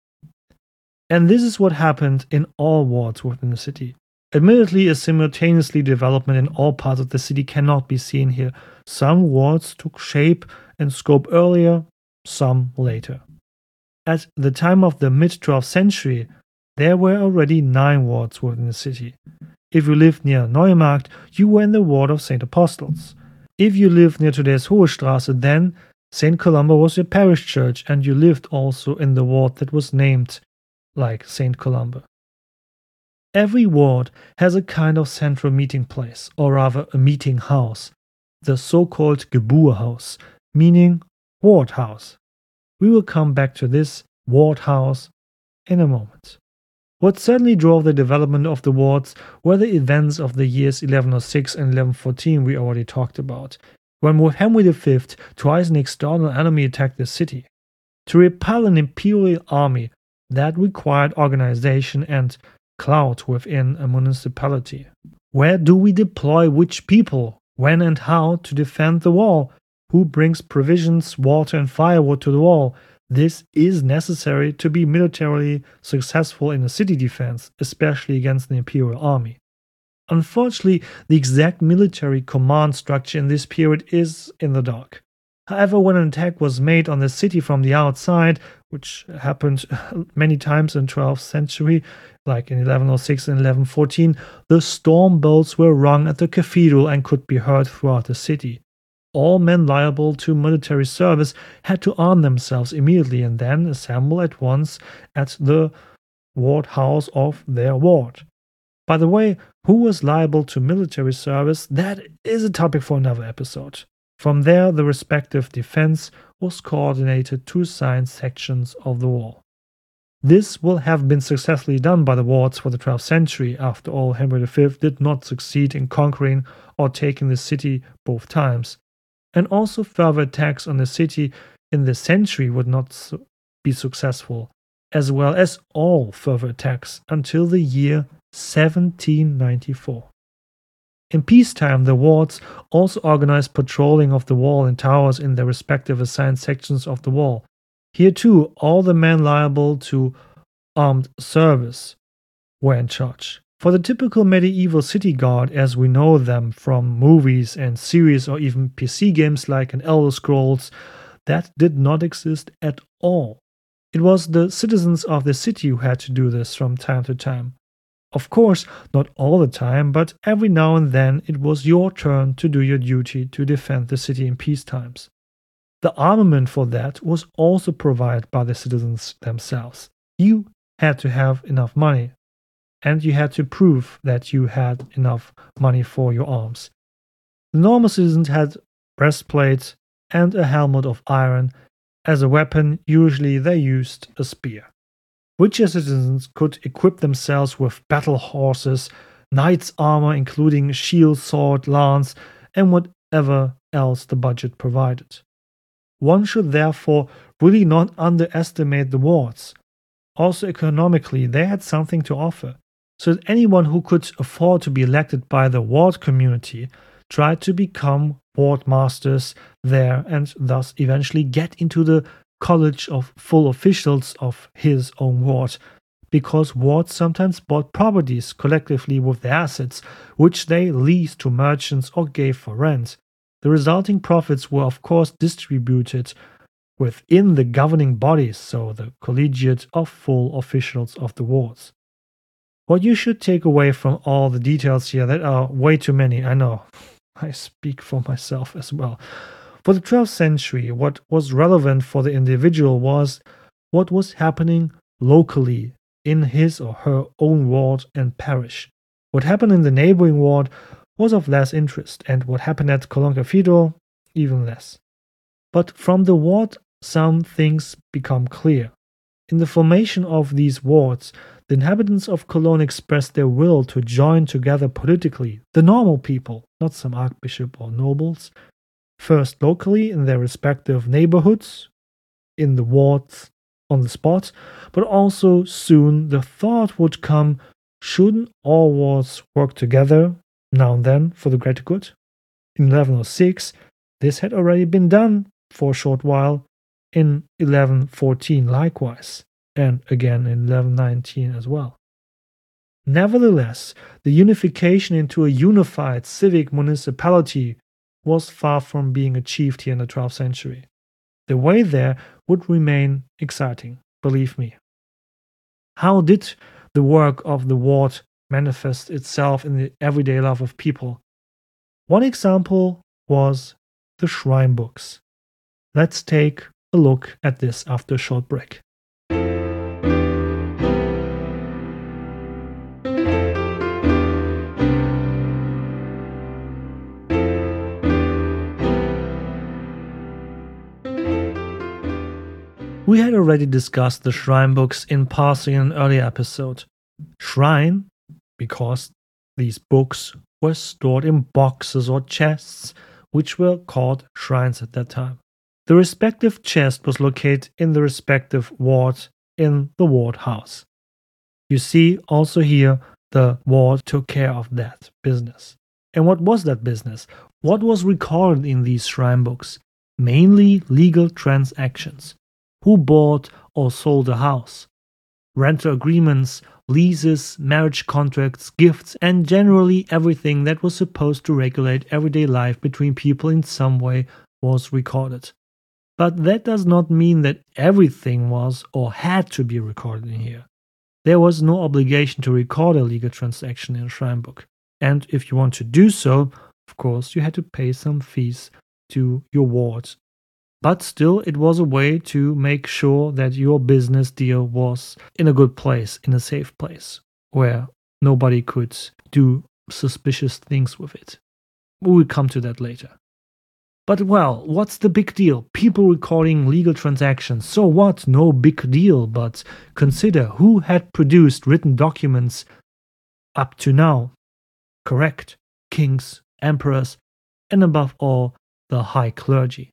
And this is what happened in all wards within the city. Admittedly, a simultaneously development in all parts of the city cannot be seen here. Some wards took shape and scope earlier, some later. At the time of the mid-twelfth century, there were already nine wards within the city. If you lived near Neumarkt, you were in the ward of Saint Apostles. If you lived near today's Hohe Straße, then Saint Columba was your parish church, and you lived also in the ward that was named like Saint Columba. Every ward has a kind of central meeting place, or rather a meeting house, the so-called Geburhaus, meaning ward house. We will come back to this ward house in a moment. What certainly drove the development of the wards were the events of the years eleven oh six and eleven fourteen we already talked about, when with Henry the Fifth twice an external enemy attacked the city. To repel an imperial army, that required organization and clout within a municipality. Where do we deploy which people, when and how to defend the wall? Who brings provisions, water and firewood to the wall? This is necessary to be militarily successful in a city defense, especially against the imperial army. Unfortunately, the exact military command structure in this period is in the dark. However, when an attack was made on the city from the outside, which happened many times in the twelfth century, like in eleven oh six and eleven fourteen, the storm bells were rung at the cathedral and could be heard throughout the city. All men liable to military service had to arm themselves immediately and then assemble at once at the ward house of their ward. By the way, who was liable to military service? That is a topic for another episode. From there, the respective defense was coordinated to assign sections of the wall. This will have been successfully done by the wards for the twelfth century. After all, Henry the Fifth did not succeed in conquering or taking the city both times. And also further attacks on the city in the century would not su- be successful, as well as all further attacks until the year seventeen ninety-four. In peacetime, the wards also organized patrolling of the wall and towers in their respective assigned sections of the wall. Here too, all the men liable to armed service were in charge. For the typical medieval city guard, as we know them from movies and series or even P C games like an Elder Scrolls, that did not exist at all. It was the citizens of the city who had to do this from time to time. Of course, not all the time, but every now and then it was your turn to do your duty to defend the city in peace times. The armament for that was also provided by the citizens themselves. You had to have enough money, and you had to prove that you had enough money for your arms. The normal citizens had breastplates and a helmet of iron. As a weapon, usually they used a spear. Richer citizens could equip themselves with battle horses, knight's armor including shield, sword, lance, and whatever else the budget provided. One should therefore really not underestimate the wards. Also economically, they had something to offer, so that anyone who could afford to be elected by the ward community tried to become ward masters there and thus eventually get into the college of full officials of his own ward, because wards sometimes bought properties collectively with their assets, which they leased to merchants or gave for rent. The resulting profits were of course distributed within the governing bodies, so the collegiate of full officials of the wards. What you should take away from all the details here, that are way too many, I know, I speak for myself as well. For the twelfth century, what was relevant for the individual was what was happening locally in his or her own ward and parish. What happened in the neighboring ward was of less interest, and what happened at Cologne Cathedral, even less. But from the ward, some things become clear. In the formation of these wards, the inhabitants of Cologne expressed their will to join together politically, the normal people, not some archbishop or nobles, first locally in their respective neighborhoods, in the wards on the spot, but also soon the thought would come, shouldn't all wards work together now and then for the greater good? In eleven oh six, this had already been done for a short while, in eleven fourteen likewise, and again in eleven nineteen as well. Nevertheless, the unification into a unified civic municipality was far from being achieved here in the twelfth century. The way there would remain exciting, believe me. How did the work of the ward manifest itself in the everyday life of people? One example was the shrine books. Let's take a look at this after a short break. We had already discussed the shrine books in passing in an earlier episode. Shrine, because these books were stored in boxes or chests, which were called shrines at that time. The respective chest was located in the respective ward in the ward house. You see also here the ward took care of that business. And what was that business? What was recorded in these shrine books? Mainly legal transactions. Who bought or sold a house? Rental agreements, leases, marriage contracts, gifts, and generally everything that was supposed to regulate everyday life between people in some way was recorded. But that does not mean that everything was or had to be recorded in here. There was no obligation to record a legal transaction in a shrine book. And if you want to do so, of course, you had to pay some fees to your ward. But still, it was a way to make sure that your business deal was in a good place, in a safe place, where nobody could do suspicious things with it. We will come to that later. But well, what's the big deal? People recording legal transactions. So what? No big deal, but consider who had produced written documents up to now. Correct. Kings, emperors, and above all, the high clergy.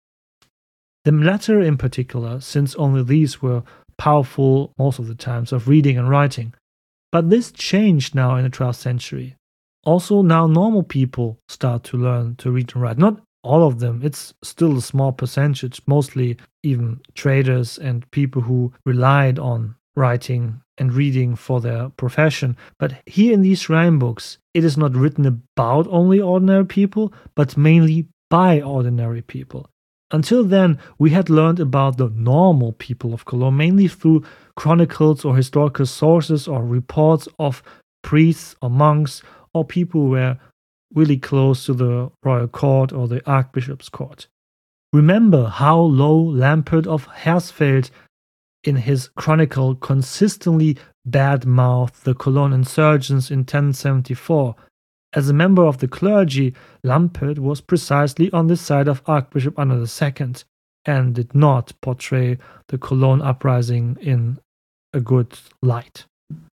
The latter in particular, since only these were powerful most of the times of reading and writing. But this changed now in the twelfth century. Also now normal people start to learn to read and write. Not all of them, it's still a small percentage, mostly even traders and people who relied on writing and reading for their profession. But here in these shrine books, it is not written about only ordinary people, but mainly by ordinary people. Until then, we had learned about the normal people of Cologne mainly through chronicles or historical sources or reports of priests or monks or people who were really close to the royal court or the archbishop's court. Remember how Lo Lampert of Hersfeld in his chronicle consistently bad-mouthed the Cologne insurgents in ten seventy-four. As a member of the clergy, Lampert was precisely on the side of Archbishop Anno the Second and did not portray the Cologne uprising in a good light.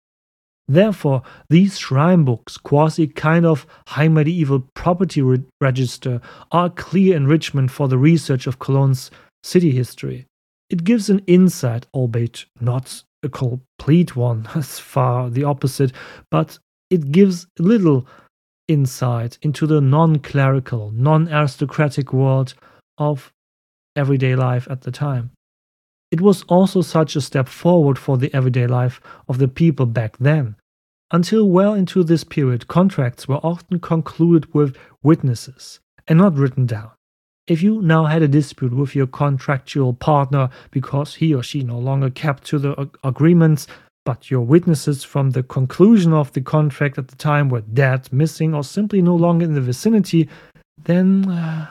Therefore, these shrine books, quasi kind of high medieval property re- register, are a clear enrichment for the research of Cologne's city history. It gives an insight, albeit not a complete one, as far the opposite, but it gives little insight into the non-clerical, non-aristocratic world of everyday life at the time. It was also such a step forward for the everyday life of the people back then. Until well into this period, contracts were often concluded with witnesses and not written down. If you now had a dispute with your contractual partner because he or she no longer kept to the ag- agreements, but your witnesses from the conclusion of the contract at the time were dead, missing, or simply no longer in the vicinity, then uh,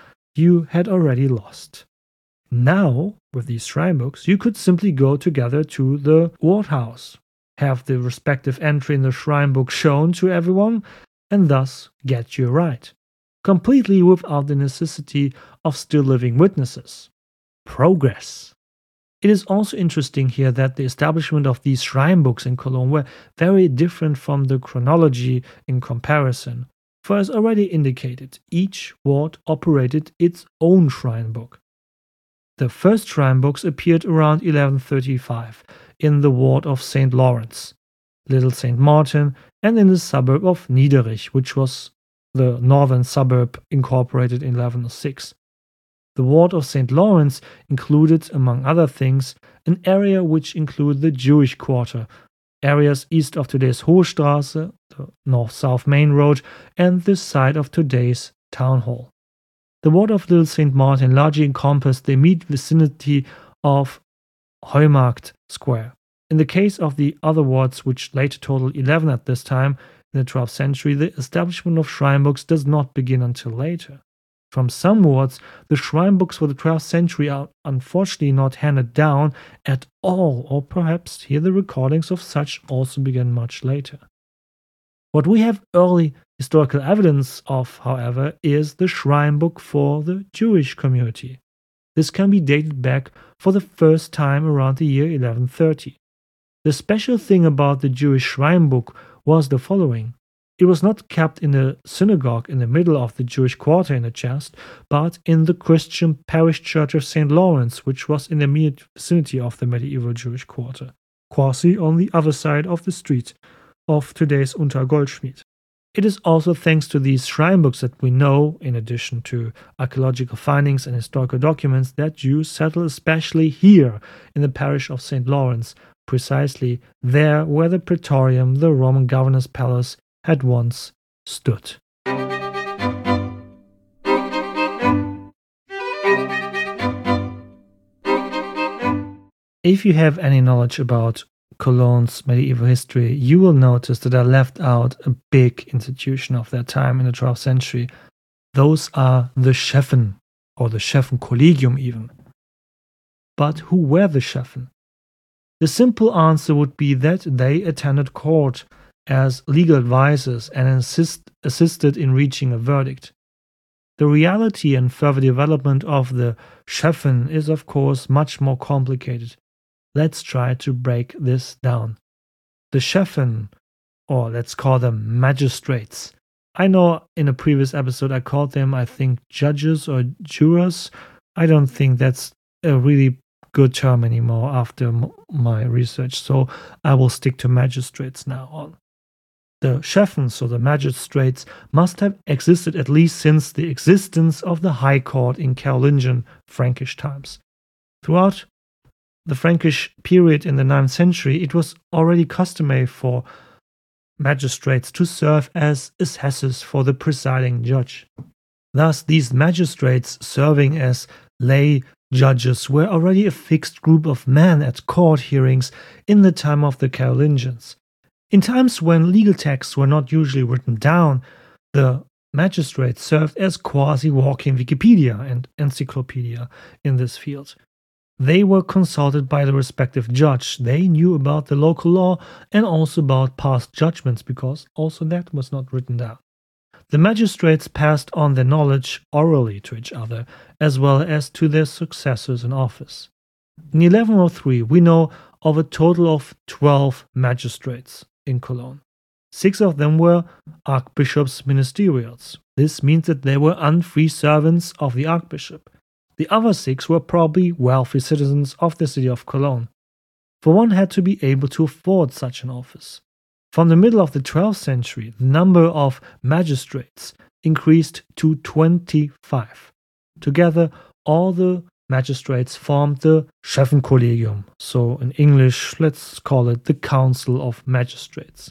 you had already lost. Now, with these shrine books, you could simply go together to the ward house, have the respective entry in the shrine book shown to everyone, and thus get your right, completely without the necessity of still living witnesses. Progress. It is also interesting here that the establishment of these shrine books in Cologne were very different from the chronology in comparison, for as already indicated, each ward operated its own shrine book. The first shrine books appeared around eleven thirty-five in the ward of Saint Lawrence, Little Saint Martin, and in the suburb of Niederich, which was the northern suburb incorporated in eleven oh six. The ward of Saint Lawrence included, among other things, an area which included the Jewish quarter, areas east of today's Hochstraße, the north-south main road, and the site of today's town hall. The ward of Little Saint Martin largely encompassed the immediate vicinity of Heumarkt Square. In the case of the other wards, which later totaled eleven at this time, in the twelfth century, the establishment of shrine books does not begin until later. From some wards, the shrine books for the twelfth century are unfortunately not handed down at all, or perhaps here the recordings of such also began much later. What we have early historical evidence of, however, is the shrine book for the Jewish community. This can be dated back for the first time around the year eleven thirty. The special thing about the Jewish shrine book was the following. It was not kept in the synagogue in the middle of the Jewish quarter in a chest, but in the Christian parish church of Saint Lawrence, which was in the immediate vicinity of the medieval Jewish quarter, quasi on the other side of the street of today's Untergoldschmied. It is also thanks to these shrine books that we know, in addition to archaeological findings and historical documents, that Jews settled especially here in the parish of Saint Lawrence, precisely there where the Praetorium, the Roman governor's palace, had once stood. If you have any knowledge about Cologne's medieval history, you will notice that I left out a big institution of that time in the twelfth century. Those are the Schöffen, or the Schöffenkollegium even. But who were the Schöffen? The simple answer would be that they attended court as legal advisors and assist, assisted in reaching a verdict. The reality and further development of the Schöffen is of course much more complicated. Let's try to break this down. The Schöffen, or let's call them magistrates. I know in a previous episode I called them, I think, judges or jurors. I don't think that's a really good term anymore after m- my research, so I will stick to magistrates now on. The Schöffen, so the magistrates, must have existed at least since the existence of the High Court in Carolingian Frankish times. Throughout the Frankish period in the ninth century, it was already customary for magistrates to serve as assessors for the presiding judge. Thus, these magistrates serving as lay judges were already a fixed group of men at court hearings in the time of the Carolingians. In times when legal texts were not usually written down, the magistrates served as quasi-walking Wikipedia and encyclopedia in this field. They were consulted by the respective judge. They knew about the local law and also about past judgments, because also that was not written down. The magistrates passed on their knowledge orally to each other, as well as to their successors in office. In eleven oh three, we know of a total of twelve magistrates in Cologne. Six of them were archbishops' ministerials. This means that they were unfree servants of the archbishop. The other six were probably wealthy citizens of the city of Cologne, for one had to be able to afford such an office. From the middle of the twelfth century, the number of magistrates increased to twenty-five. Together, all the magistrates formed the Schöffenkollegium, so in English, let's call it the Council of Magistrates.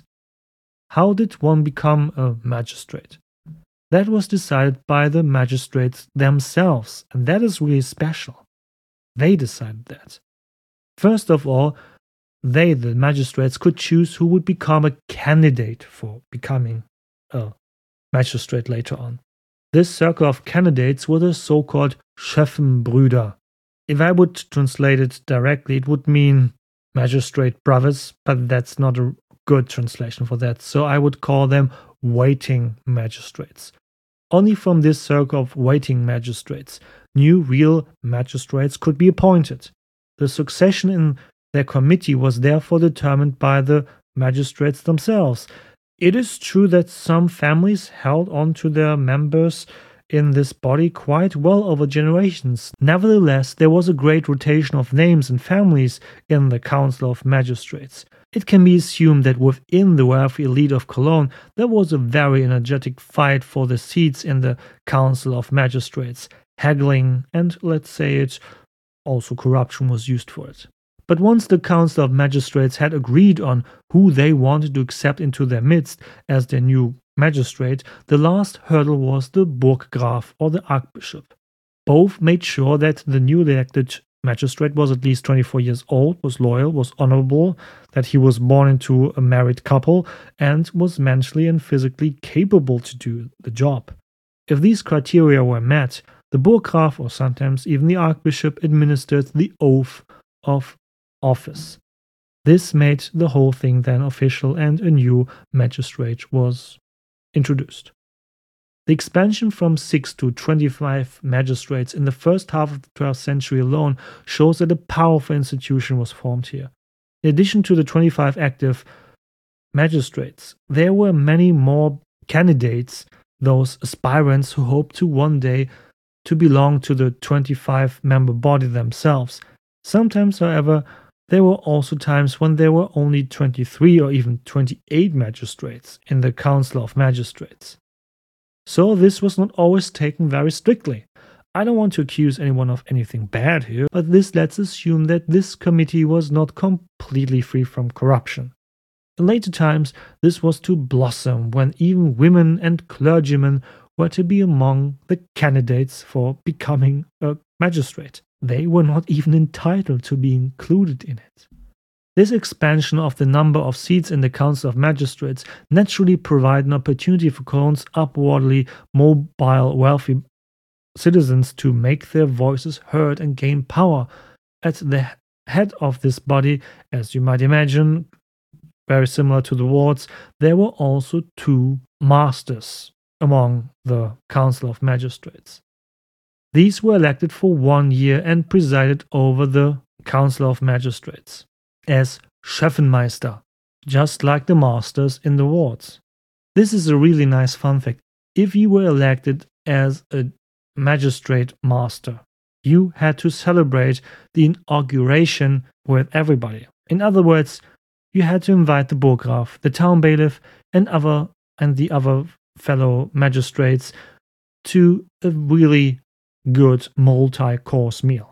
How did one become a magistrate? That was decided by the magistrates themselves, and that is really special. They decided that. First of all, they, the magistrates, could choose who would become a candidate for becoming a magistrate later on. This circle of candidates were the so-called Schöffenbrüder. If I would translate it directly, it would mean magistrate brothers, but that's not a good translation for that, so I would call them waiting magistrates. Only from this circle of waiting magistrates, new real magistrates could be appointed. The succession in their committee was therefore determined by the magistrates themselves. It is true that some families held on to their members in this body quite well over generations. Nevertheless, there was a great rotation of names and families in the Council of Magistrates. It can be assumed that within the wealthy elite of Cologne, there was a very energetic fight for the seats in the Council of Magistrates. Haggling and, let's say it, also corruption was used for it. But once the Council of Magistrates had agreed on who they wanted to accept into their midst as their new magistrate, the last hurdle was the Burggraf or the archbishop. Both made sure that the newly elected magistrate was at least twenty-four years old, was loyal, was honorable, that he was born into a married couple, and was mentally and physically capable to do the job. If these criteria were met, the Burggraf, or sometimes even the archbishop, administered the oath of office. This made the whole thing then official, and a new magistrate was introduced. The expansion from six to twenty-five magistrates in the first half of the twelfth century alone shows that a powerful institution was formed here. In addition to the twenty-five active magistrates, there were many more candidates, those aspirants who hoped to one day to belong to the twenty-five member body themselves. Sometimes, however, there were also times when there were only twenty-three or even twenty-eight magistrates in the Council of Magistrates. So this was not always taken very strictly. I don't want to accuse anyone of anything bad here, but this lets us assume that this committee was not completely free from corruption. In later times, this was to blossom when even women and clergymen were to be among the candidates for becoming a magistrate. They were not even entitled to be included in it. This expansion of the number of seats in the Council of Magistrates naturally provided an opportunity for Cologne's upwardly mobile, wealthy citizens to make their voices heard and gain power. At the head of this body, as you might imagine, very similar to the wards, there were also two masters among the Council of Magistrates. These were elected for one year and presided over the Council of Magistrates as Schöffenmeister, just like the masters in the wards. This is a really nice fun fact. If you were elected as a magistrate master, you had to celebrate the inauguration with everybody. In other words, you had to invite the Burggraf, the town bailiff, and other and the other fellow magistrates to a really good multi-course meal.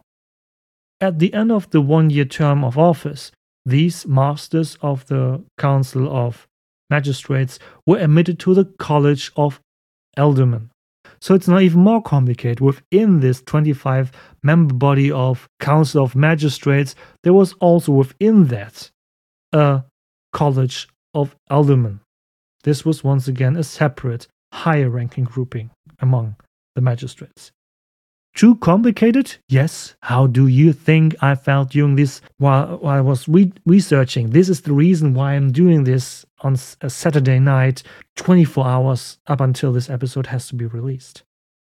At the end of the one-year term of office, these masters of the Council of Magistrates were admitted to the College of Aldermen. So it's not even more complicated. Within this twenty-five member body of Council of Magistrates, there was also within that a College of Aldermen. This was once again a separate, higher-ranking grouping among the magistrates. Too complicated? Yes. How do you think I felt during this while, while I was re- researching? This is the reason why I'm doing this on a Saturday night, twenty-four hours up until this episode has to be released.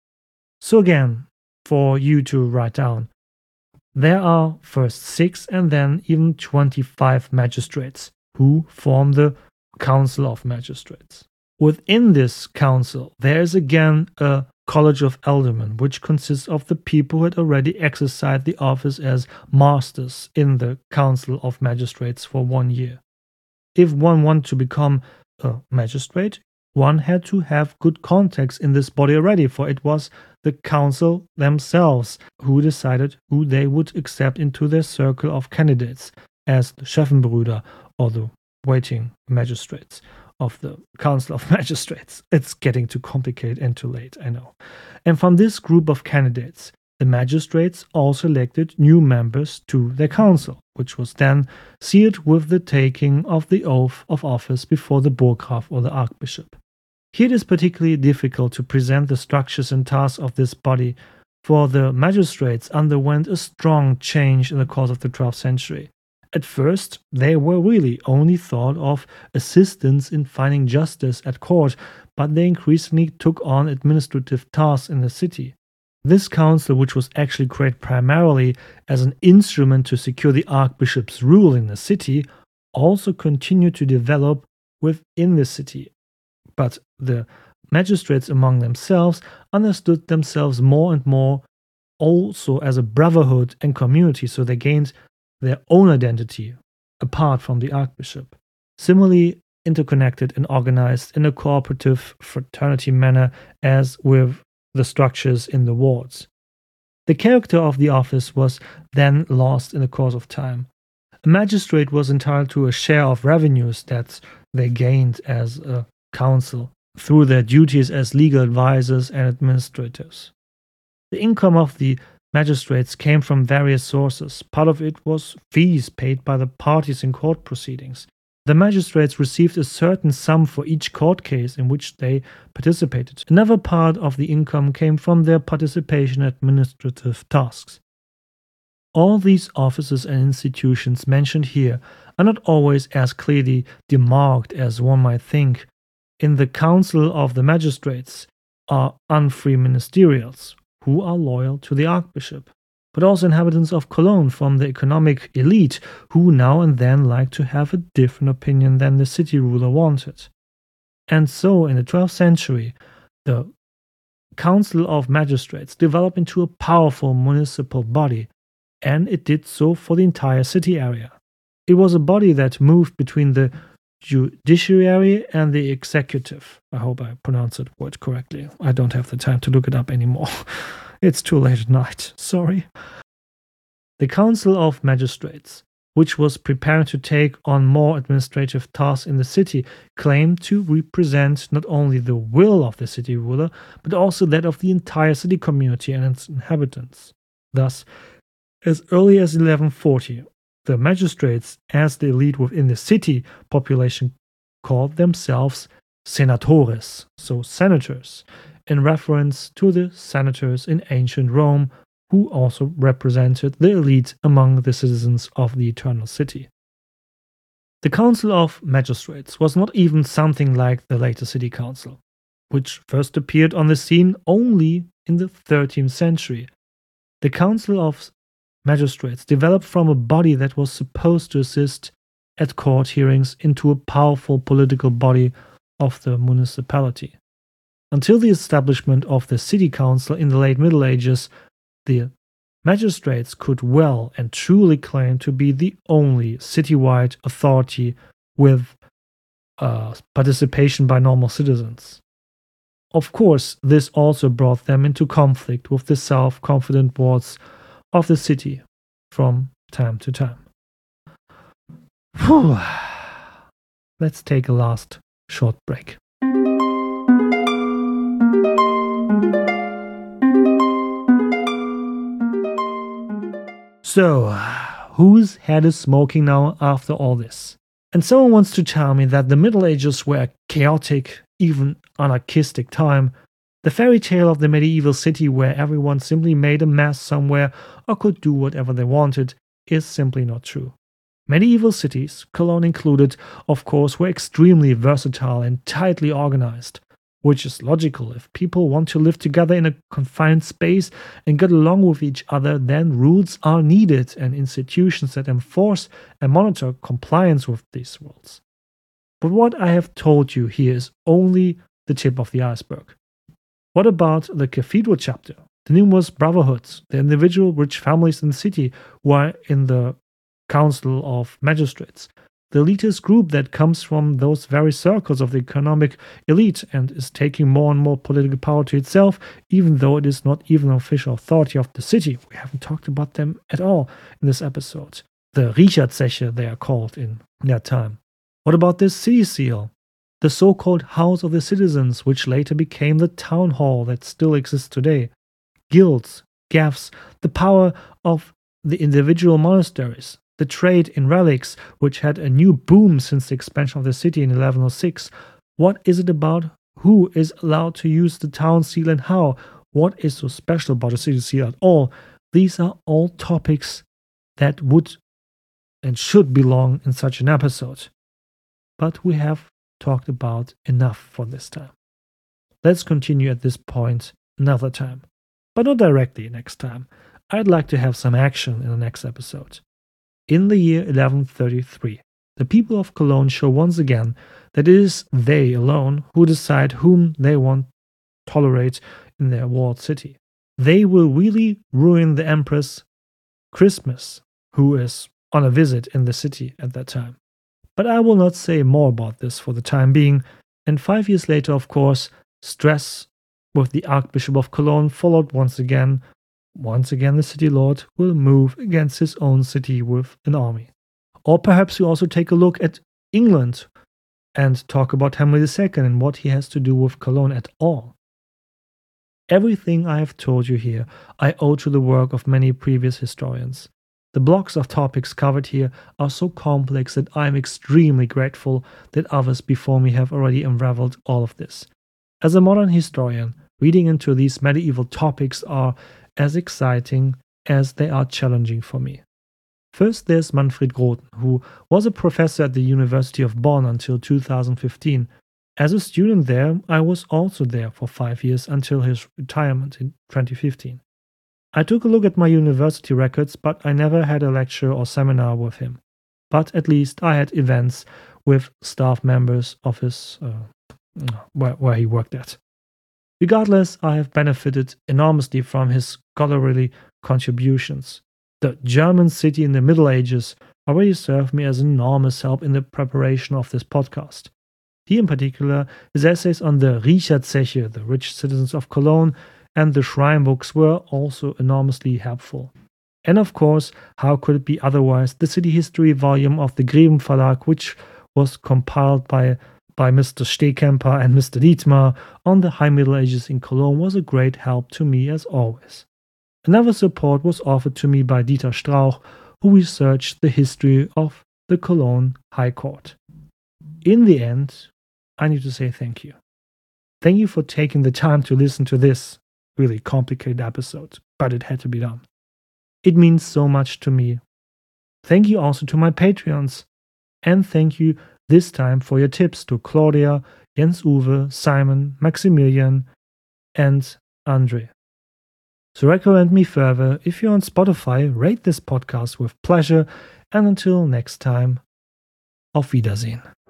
So again, for you to write down, there are first six and then even twenty-five magistrates who form the Council of Magistrates. Within this council, there is again a College of Aldermen, which consists of the people who had already exercised the office as masters in the Council of Magistrates for one year. If one wanted to become a magistrate, one had to have good contacts in this body already, for it was the council themselves who decided who they would accept into their circle of candidates as the Schöffenbrüder, or the waiting magistrates of the Council of Magistrates. It's getting too complicated and too late, I know. And from this group of candidates, the magistrates also elected new members to their council, which was then sealed with the taking of the oath of office before the Burggraf or the Archbishop. Here it is particularly difficult to present the structures and tasks of this body, for the magistrates underwent a strong change in the course of the twelfth century. At first, they were really only thought of assistants in finding justice at court, but they increasingly took on administrative tasks in the city. This council, which was actually created primarily as an instrument to secure the archbishop's rule in the city, also continued to develop within the city. But the magistrates among themselves understood themselves more and more also as a brotherhood and community, so they gained their own identity apart from the archbishop, similarly interconnected and organized in a cooperative fraternity manner as with the structures in the wards. The character of the office was then lost in the course of time. A magistrate was entitled to a share of revenues that they gained as a council through their duties as legal advisors and administrators. The income of the magistrates came from various sources. Part of it was fees paid by the parties in court proceedings. The magistrates received a certain sum for each court case in which they participated. Another part of the income came from their participation in administrative tasks. All these offices and institutions mentioned here are not always as clearly demarked as one might think. In the Council of the Magistrates are unfree ministerials, who are loyal to the archbishop, but also inhabitants of Cologne from the economic elite who now and then like to have a different opinion than the city ruler wanted. And so in the twelfth century, the Council of Magistrates developed into a powerful municipal body, and it did so for the entire city area. It was a body that moved between the judiciary and the executive. I hope I pronounced that word correctly. I don't have the time to look it up anymore. It's too late at night. Sorry. The Council of Magistrates, which was preparing to take on more administrative tasks in the city, claimed to represent not only the will of the city ruler, but also that of the entire city community and its inhabitants. Thus, as early as eleven forty, the magistrates, as the elite within the city population, called themselves senatores, so senators, in reference to the senators in ancient Rome, who also represented the elite among the citizens of the Eternal City. The Council of Magistrates was not even something like the later City Council, which first appeared on the scene only in the thirteenth century. The Council of Magistrates developed from a body that was supposed to assist at court hearings into a powerful political body of the municipality. Until the establishment of the City Council in the late Middle Ages, the magistrates could well and truly claim to be the only citywide authority with uh, participation by normal citizens. Of course, this also brought them into conflict with the self-confident wards of the city from time to time. Whew. Let's take a last short break. So, whose head is smoking now after all this? And someone wants to tell me that the Middle Ages were a chaotic, even anarchistic time, the fairy tale of the medieval city where everyone simply made a mess somewhere or could do whatever they wanted, is simply not true. Medieval cities, Cologne included, of course, were extremely versatile and tightly organized, which is logical. If people want to live together in a confined space and get along with each other, then rules are needed and institutions that enforce and monitor compliance with these rules. But what I have told you here is only the tip of the iceberg. What about the cathedral chapter, the numerous brotherhoods, the individual rich families in the city who are in the Council of Magistrates, the elitist group that comes from those very circles of the economic elite and is taking more and more political power to itself, even though it is not even an official authority of the city? We haven't talked about them at all in this episode. The Richardzeche, they are called in their time. What about this city seal? The so-called House of the Citizens, which later became the town hall that still exists today. Guilds, gaffs, the power of the individual monasteries, the trade in relics, which had a new boom since the expansion of the city in eleven oh six. What is it about? Who is allowed to use the town seal and how? What is so special about the city seal at all? These are all topics that would and should belong in such an episode. But we have talked about enough for this time. Let's continue at this point another time. But not directly next time. I'd like to have some action in the next episode. In the year eleven thirty-three, the people of Cologne show once again that it is they alone who decide whom they want to tolerate in their walled city. They will really ruin the Empress Christmas, who is on a visit in the city at that time. But I will not say more about this for the time being, and five years later, of course, stress with the Archbishop of Cologne followed once again. Once again, the city lord will move against his own city with an army. Or perhaps we also take a look at England and talk about Henry the Second and what he has to do with Cologne at all. Everything I have told you here, I owe to the work of many previous historians. The blocks of topics covered here are so complex that I am extremely grateful that others before me have already unraveled all of this. As a modern historian, reading into these medieval topics are as exciting as they are challenging for me. First, there's Manfred Groten, who was a professor at the University of Bonn until two thousand fifteen. As a student there, I was also there for five years until his retirement in twenty fifteen. I took a look at my university records, but I never had a lecture or seminar with him. But at least I had events with staff members of his, uh, where, where he worked at. Regardless, I have benefited enormously from his scholarly contributions. The German city in the Middle Ages already served me as enormous help in the preparation of this podcast. He, in particular, his essays on the Richardzeche, the rich citizens of Cologne, and the shrine books were also enormously helpful. And of course, how could it be otherwise, the city history volume of the Greven Verlag, which was compiled by by Mister Stehkemper and Mister Dietmar on the High Middle Ages in Cologne, was a great help to me as always. Another support was offered to me by Dieter Strauch, who researched the history of the Cologne High Court. In the end, I need to say thank you. Thank you for taking the time to listen to this really complicated episode, but it had to be done. It means so much to me. Thank you also to my Patreons, and thank you this time for your tips to Claudia, Jens-Uwe, Simon, Maximilian, and Andre. So recommend me further. If you're on Spotify, rate this podcast with pleasure, and until next time, auf Wiedersehen.